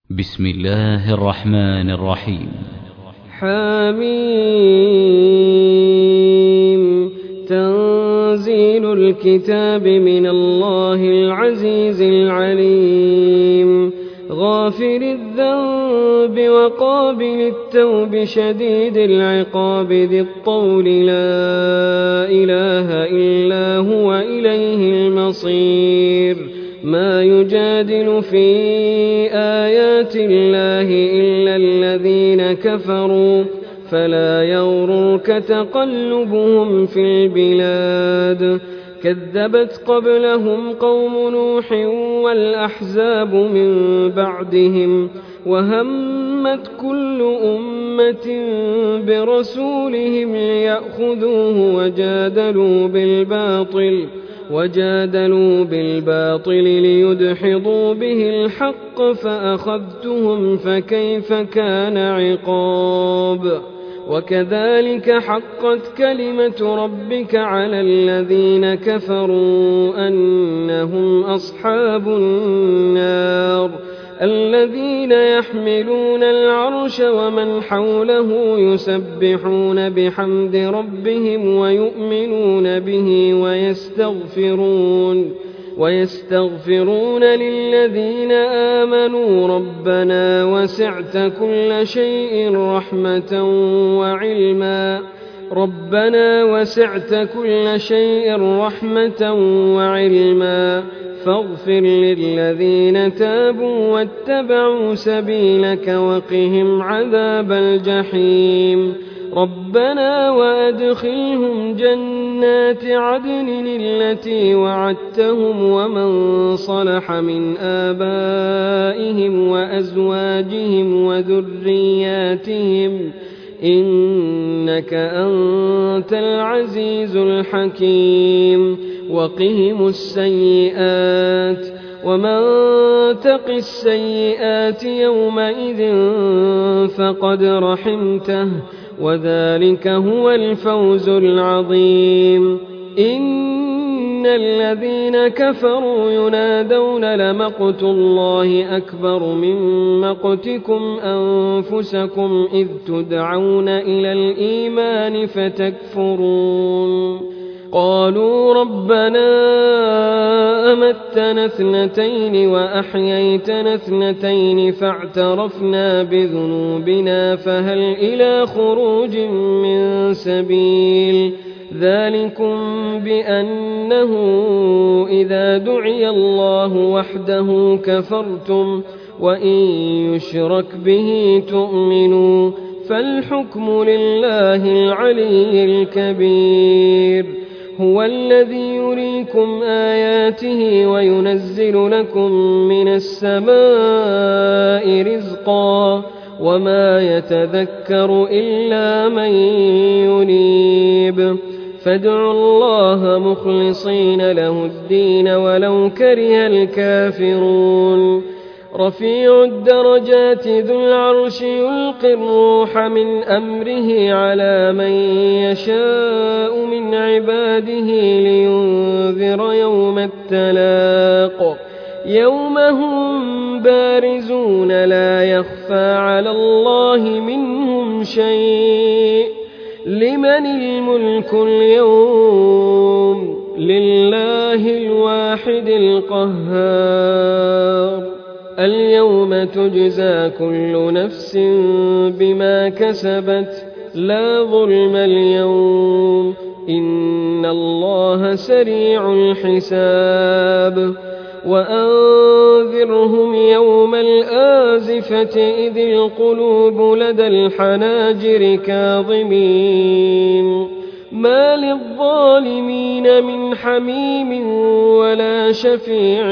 بسم الله الرحمن الرحيم. حميم. تنزيل الكتاب من الله العزيز العليم. غافر الذنب وقابل التوب شديد العقاب ذي الطول لا إله إلا هو إليه المصير. ما يجادل في آيات الله إلا الذين كفروا فلا يغررك تقلبهم في البلاد. كذبت قبلهم قوم نوح والأحزاب من بعدهم وهمت كل أمة برسولهم ليأخذوه وجادلوا بالباطل ليدحضوا به الحق فأخذتهم فكيف كان عقاب. وكذلك حقت كلمة ربك على الذين كفروا أنهم أصحاب النار. الذين يحملون العرش ومن حوله يسبحون بحمد ربهم ويؤمنون به ويستغفرون للذين آمنوا ربنا وسعت كل شيء رحمة وعلما فاغفر للذين تابوا واتبعوا سبيلك وقهم عذاب الجحيم. ربنا وأدخلهم جنات عدن التي وعدتهم ومن صلح من آبائهم وأزواجهم وذرياتهم إنك أنت العزيز الحكيم. وقهم السيئات ومن تق السيئات يومئذ فقد رحمته وذلك هو الفوز العظيم. إن الذين كفروا ينادون لمقت الله أكبر من مقتكم أنفسكم إذ تدعون إلى الإيمان فتكفرون. قالوا ربنا أمتنا اثنتين وأحييتنا اثنتين فاعترفنا بذنوبنا فهل إلى خروج من سبيل. ذلكم بأنه إذا دعي الله وحده كفرتم وإن يشرك به تؤمنوا فالحكم لله العلي الكبير. هو الذي يريكم آياته وينزل لكم من السماء رزقا وما يتذكر إلا من ينيب. فادعوا الله مخلصين له الدين ولو كره الكافرون. رفيع الدرجات ذو العرش يلقي الروح من أمره على من يشاء من عباده لينذر يوم التلاق. يوم هم بارزون لا يخفى على الله منهم شيء. لمن الملك اليوم؟ لله الواحد القهار. اليوم تجزى كل نفس بما كسبت لا ظلم اليوم إن الله سريع الحساب. وأنذرهم يوم الآزفة إذ القلوب لدى الحناجر كاظمين ما للظالمين من حميم ولا شفيع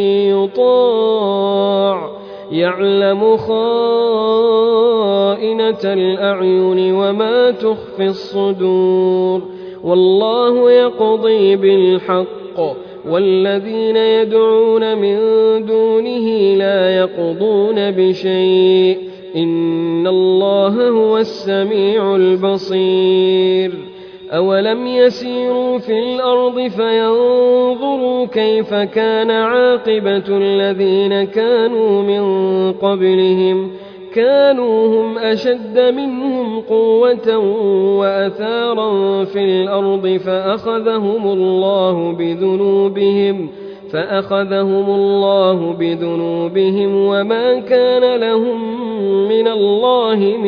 يطاع. يعلم خائنة الأعين وما تخفي الصدور. والله يقضي بالحق والذين يدعون من دونه لا يقضون بشيء إن الله هو السميع البصير. أولم يسيروا في الأرض فينظروا كيف كان عاقبة الذين كانوا من قبلهم كانوا هم أشد منهم قوة وأثارا في الأرض فأخذهم الله بذنوبهم وما كان لهم من الله من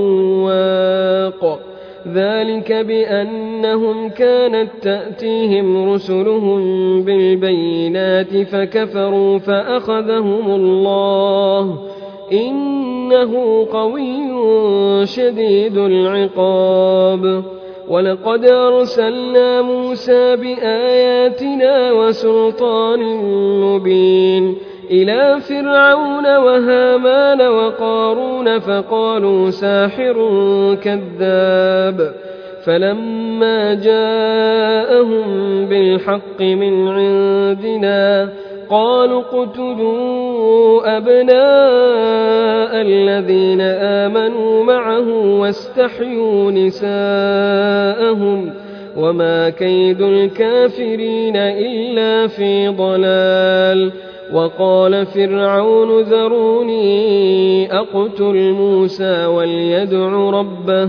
واق ذلك بأنهم كانت تأتيهم رسلهم بالبينات فكفروا فأخذهم الله إنه قوي شديد العقاب ولقد أرسلنا موسى بآياتنا وسلطان مبين إلى فرعون وهامان وقارون فقالوا ساحر كذاب فلما جاءهم بالحق من عندنا قالوا اقتلوا أبناء الذين آمنوا معه واستحيوا نساءهم وما كيد الكافرين إلا في ضلال وقال فرعون ذروني أقتل موسى وليدع ربه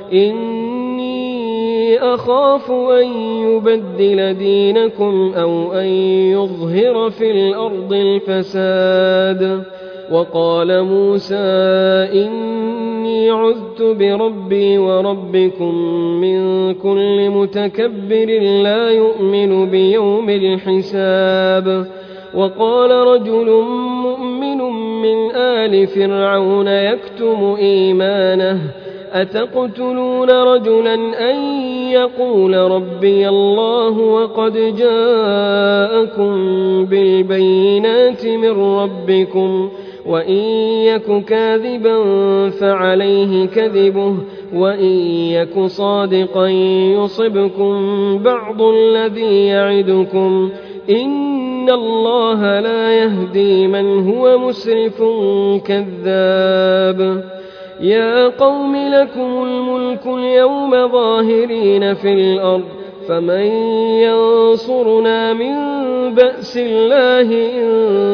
إني أخاف أن يبدل دينكم أو أن يظهر في الأرض الفساد وقال موسى إني عذت بربي وربكم من كل متكبر لا يؤمن بيوم الحساب وقال رجل مؤمن من آل فرعون يكتم إيمانه أتقتلون رجلا أن يقول ربي الله وقد جاءكم بالبينات من ربكم وإن يك كاذبا فعليه كذبه وإن يك صادقا يصبكم بعض الذي يعدكم إن الله لا يهدي من هو مسرف كذاب يا قوم لكم الملك اليوم ظاهرين في الأرض فمن ينصرنا من بأس الله إن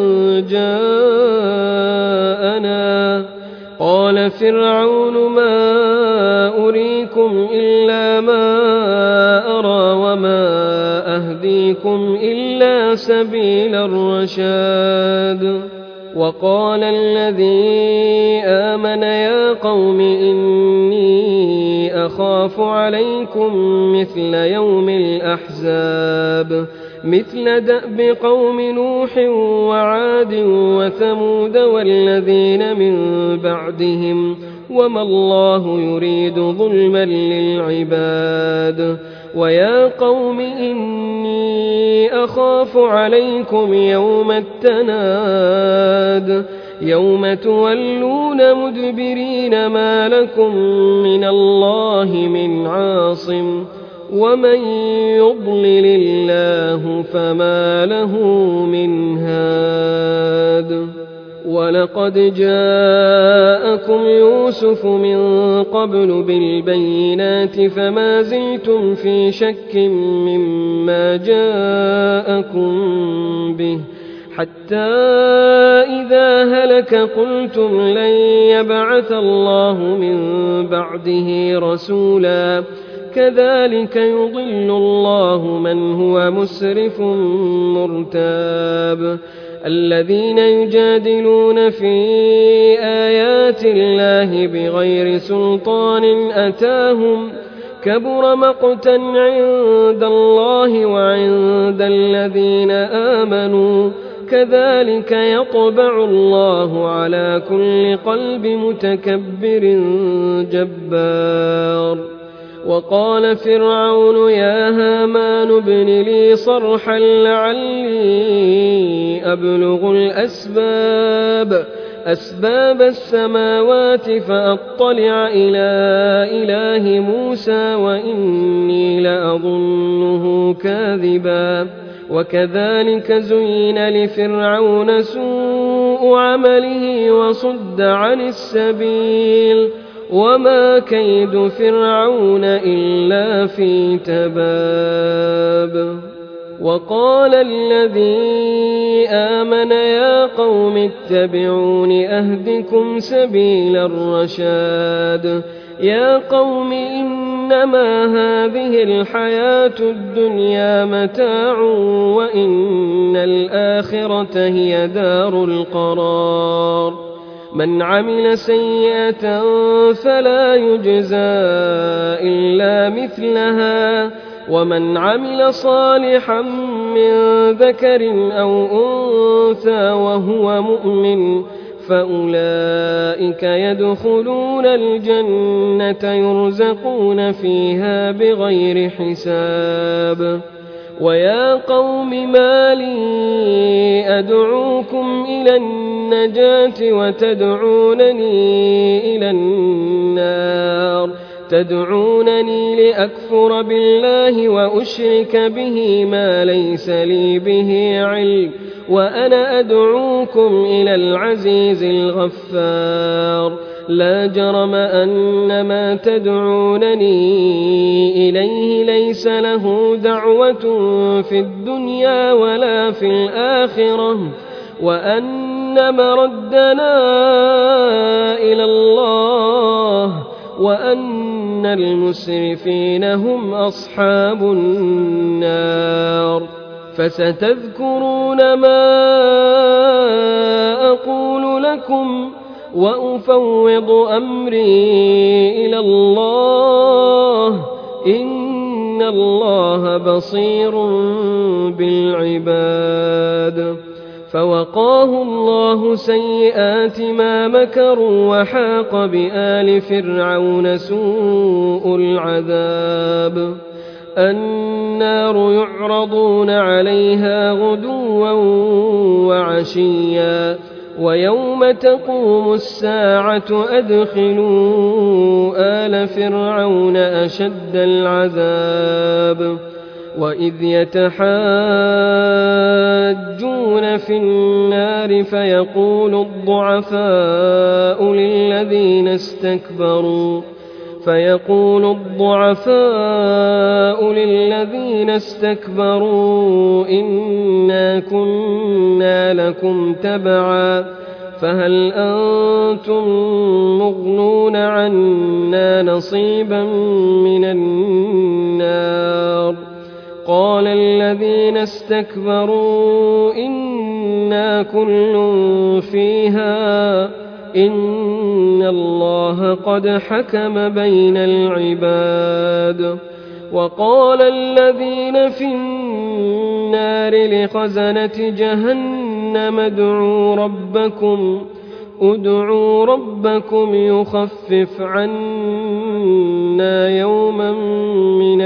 جاءنا قال فرعون ما أريكم إلا ما أرى وما أهديكم إلا سبيل الرشاد وقال الذي آمن يا قوم إني أخاف عليكم مثل يوم الأحزاب مثل دأب قوم نوح وعاد وثمود والذين من بعدهم وما الله يريد ظلما للعباد ويا قوم إني أخاف عليكم يوم التناد يوم تولون مدبرين ما لكم من الله من عاصم ومن يضلل الله فما له من هاد ولقد جاءكم يوسف من قبل بالبينات فما زلتم في شك مما جاءكم به حتى إذا هلك قلتم لن يبعث الله من بعده رسولا كذلك يضل الله من هو مسرف مرتاب الذين يجادلون في آيات الله بغير سلطان أتاهم كبر مقتا عند الله وعند الذين آمنوا كذلك يطبع الله على كل قلب متكبر جبار وقال فرعون يا هامان ابن لي صرحا لعلي أبلغ أسباب السماوات فأطلع إلى إله موسى وإني لأظنه كاذبا وكذلك زين لفرعون سوء عمله وصد عن السبيل وما كيد فرعون إلا في تباب. وقال الذي آمن يا قوم اتبعون أهدكم سبيل الرشاد. يا قوم إنما هذه الحياة الدنيا متاع وإن الآخرة هي دار القرار. من عمل سيئة فلا يجزى إلا مثلها ومن عمل صالحا من ذكر أو أنثى وهو مؤمن فأولئك يدخلون الجنة يرزقون فيها بغير حساب. ويا قوم ما لي أدعوكم إلى النجاة وتدعونني إلى النار. تدعونني لأكفر بالله وأشرك به ما ليس لي به علم وأنا أدعوكم إلى العزيز الغفار. لا جرم أن ما تدعونني إليه ليس له دعوة في الدنيا ولا في الآخرة وأن مردنا إلى الله وأن المسرفين هم أصحاب النار. فستذكرون ما أقول لكم وأفوض أمري إلى الله إن الله بصير بالعباد. فوقاه الله سيئات ما مكروا وحاق بآل فرعون سوء العذاب. النار يعرضون عليها غدوا وعشيا ويوم تقوم الساعة أدخلوا آل فرعون أشد العذاب. وإذ يتحاجون في النار فيقول الضعفاء للذين استكبروا إنا كنا لكم تبعا فهل أنتم مغنون عنا نصيبا من النار. قال الذين استكبروا إنا كل فيها إن الله قد حكم بين العباد. وقال الذين في النار لخزنة جهنم ادعوا ربكم يخفف عنا يوما من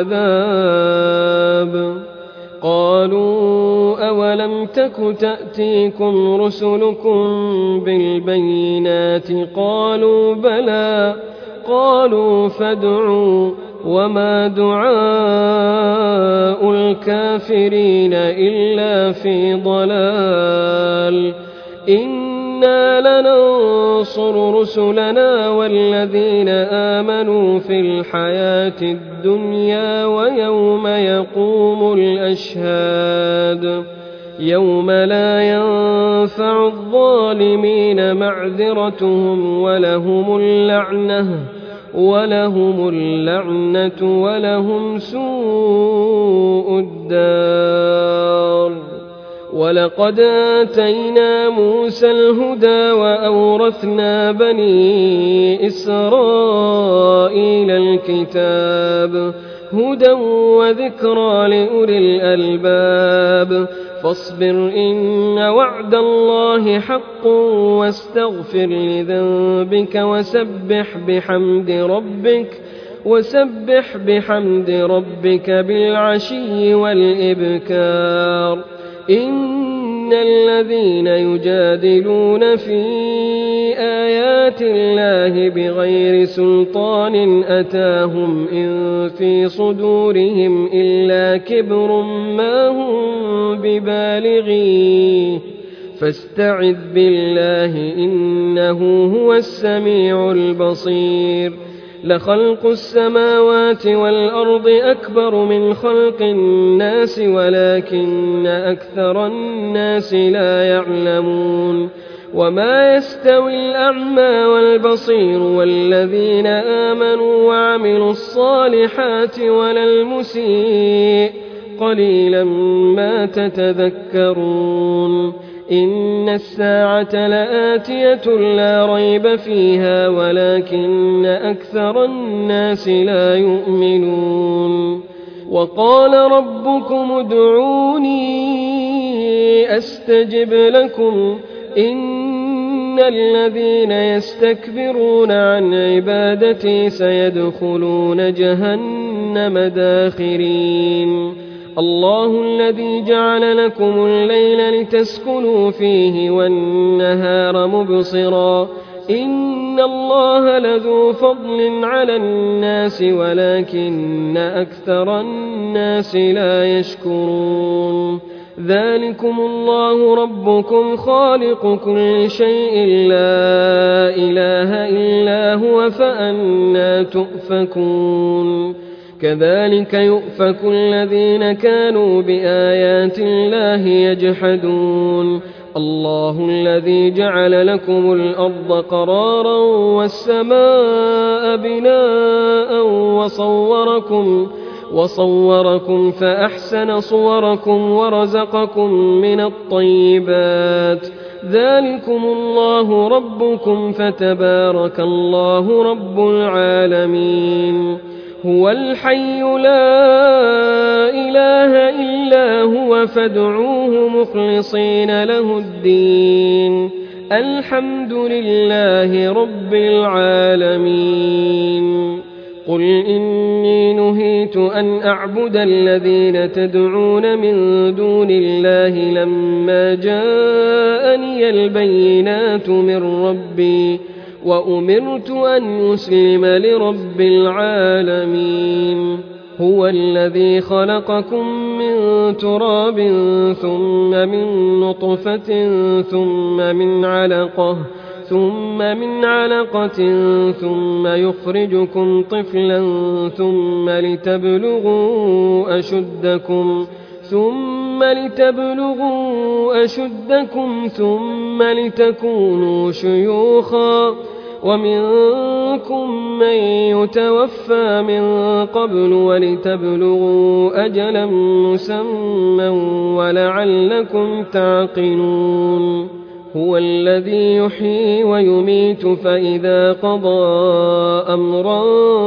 العذاب. قالوا أولم تك تأتيكم رسلكم بالبينات قالوا بلى. قالوا فادعوا وما دعاء الكافرين إلا في ضلال. إنا لننصر رسلنا والذين آمنوا في الحياة الدنيا ويوم يقوم الأشهاد. يوم لا ينفع الظالمين معذرتهم ولهم اللعنة ولهم سوء الدار. ولقد آتينا موسى الهدى وأورثنا بني إسرائيل الكتاب هدى وذكرى لأولي الألباب. فاصبر إن وعد الله حق واستغفر لذنبك وسبح بحمد ربك بالعشي والإبكار. إن الذين يجادلون في آيات الله بغير سلطان أتاهم إن في صدورهم إلا كبر ما هم ببالغيه فاستعذ بالله إنه هو السميع البصير لخلق السماوات والأرض أكبر من خلق الناس ولكن أكثر الناس لا يعلمون وما يستوي الأعمى والبصير والذين آمنوا وعملوا الصالحات ولا المسيء قليلا ما تتذكرون إن الساعة لآتية لا ريب فيها ولكن أكثر الناس لا يؤمنون وقال ربكم ادعوني أستجب لكم إن الذين يستكبرون عن عبادتي سيدخلون جهنم داخرين الله الذي جعل لكم الليل لتسكنوا فيه والنهار مبصرا إن الله لذو فضل على الناس ولكن أكثر الناس لا يشكرون ذلكم الله ربكم خالق كل شيء لا إله إلا هو فأنى تؤفكون كذلك يؤفك الذين كانوا بآيات الله يجحدون الله الذي جعل لكم الأرض قرارا والسماء بناء وصوركم فأحسن صوركم ورزقكم من الطيبات ذلكم الله ربكم فتبارك الله رب العالمين هو الحي لا إله إلا هو فادعوه مخلصين له الدين الحمد لله رب العالمين قل إني نهيت أن أعبد الذين تدعون من دون الله لما جاءني البينات من ربي وأمرت أن أسلم لرب العالمين هو الذي خلقكم من تراب ثم من نطفة ثم من علقة ثم يخرجكم طفلا ثم لتبلغوا أشدكم ثم لتكونوا شيوخا ومنكم من يتوفى من قبل ولتبلغوا أجلا مسمى ولعلكم تعقلون هو الذي يحيي ويميت فإذا قضى أمرا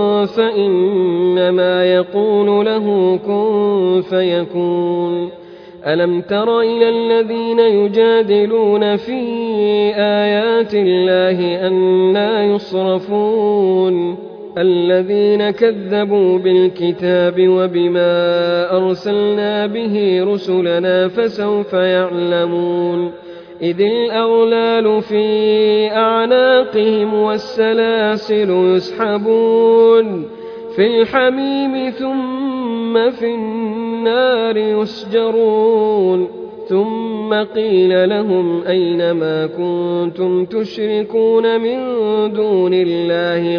فإنما يقول له كن فيكون ألم تر إلى الذين يجادلون في آيات الله أنى يصرفون الذين كذبوا بالكتاب وبما أرسلنا به رسلنا فسوف يعلمون إذ الأغلال في أعناقهم والسلاسل يسحبون في الحميم ثم في النار يسجرون ثم قيل لهم أين ما كنتم تشركون من دون الله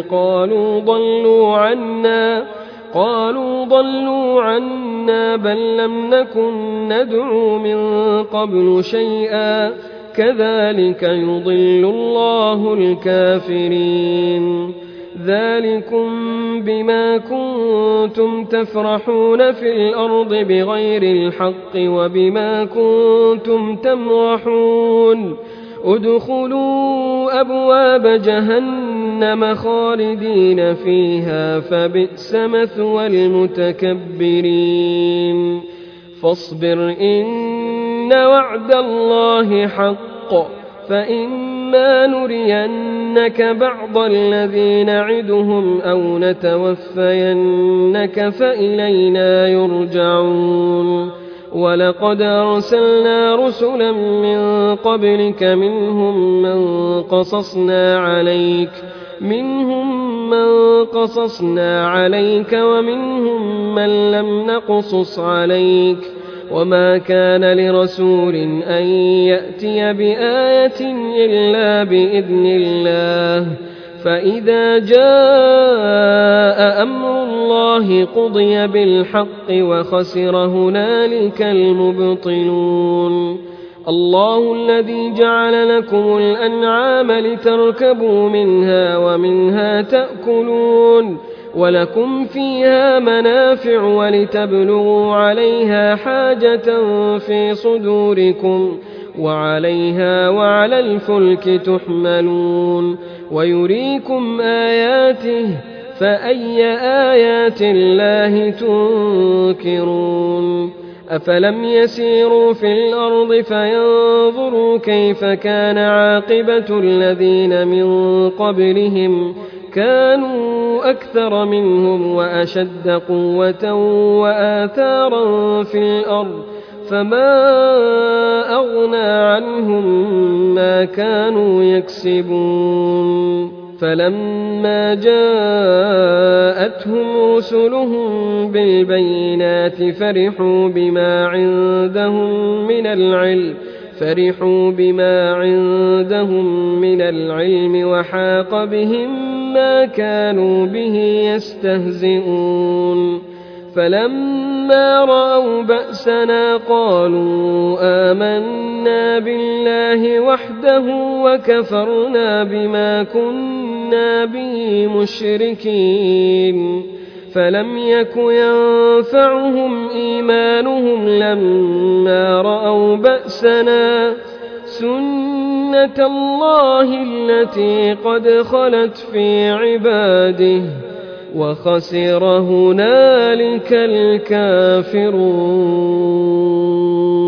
قالوا ضلوا عنا بل لم نكن ندعو من قبل شيئا كذلك يضل الله الكافرين ذلكم بما كنتم تفرحون في الأرض بغير الحق وبما كنتم تمرحون ادخلوا أبواب جهنم خالدين فيها فبئس مثوى المتكبرين فاصبر إن وعد الله حق فإما نرينك بعض الذي نعدهم أو نتوفينك فإلينا يرجعون ولقد أرسلنا رسلا من قبلك منهم من قصصنا عليك ومنهم من لم نقصص عليك وما كان لرسول أن يأتي بآية إلا بإذن الله فإذا جاء أمر الله قضي بالحق وخسر هنالك المبطلون الله الذي جعل لكم الأنعام لتركبوا منها ومنها تأكلون ولكم فيها منافع ولتبلغوا عليها حاجة في صدوركم وعليها وعلى الفلك تحملون ويريكم آياته فأي آيات الله تنكرون أفلم يسيروا في الأرض فينظروا كيف كان عاقبة الذين من قبلهم كانوا أكثر منهم وأشد قوة وآثارا في الأرض فما أغنى عنهم ما كانوا يكسبون فلما جاءتهم رسلهم بالبينات فرحوا بما عندهم من العلم وحاق بهم ما كانوا به يستهزئون فلما رأوا بأسنا قالوا آمنا بالله وحده وكفرنا بما كنا به مشركين فلم يك ينفعهم إيمانهم لما رأوا بأسنا سنة الله التي قد خلت في عباده وخسر هنالك الكافرون